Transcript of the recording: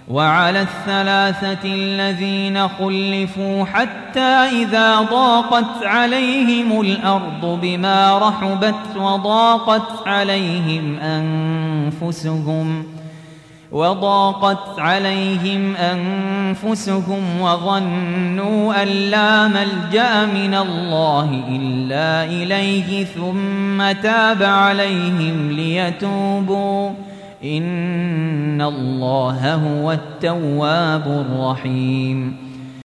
وعلى الثلاثة الذين خلفوا حتى إذا ضاقت عليهم الأرض بما رحبت وضاقت عليهم أنفسهم وظنوا أن لا ملجأ من الله إلا إليه ثم تاب عليهم ليتوبوا إن الله هو التواب الرحيم